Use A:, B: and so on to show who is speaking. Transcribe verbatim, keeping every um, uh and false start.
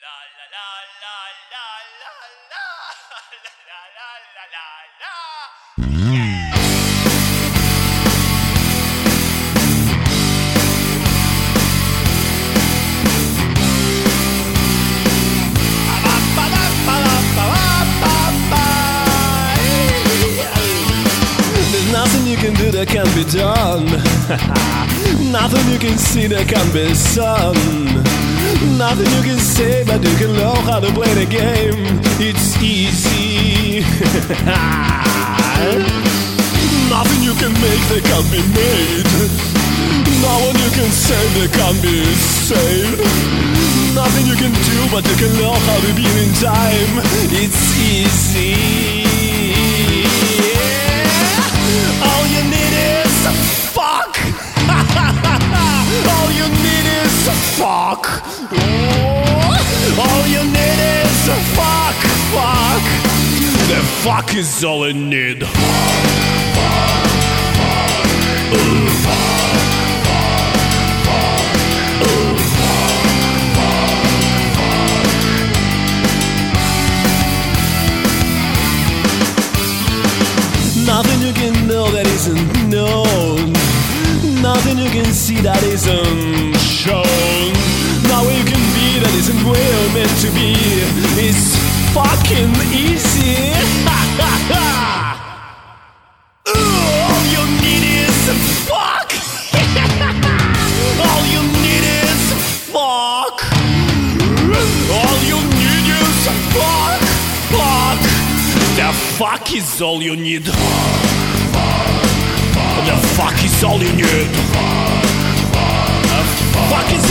A: There's nothing you can do that can't be done. Nothing you can see that can't be sung. Nothing you can say, but you can know how to play the game. It's easy. Nothing you can make that can't be made. No one you can save that can't be saved. Nothing you can do, but you can know how to be in time. It's easy. All you need is a fuck. All you need is a fuck. All you need is a fuck, fuck. The fuck is all you need. Nothing you can know that isn't known. Nothing you can see that isn't shown. Nothing you can be that isn't where meant to be. It's fucking easy. All you need is a fuck. All you need is a fuck. All you need is a fuck. Fuck. The fuck is all you need. The fuck is all you need. The fuck is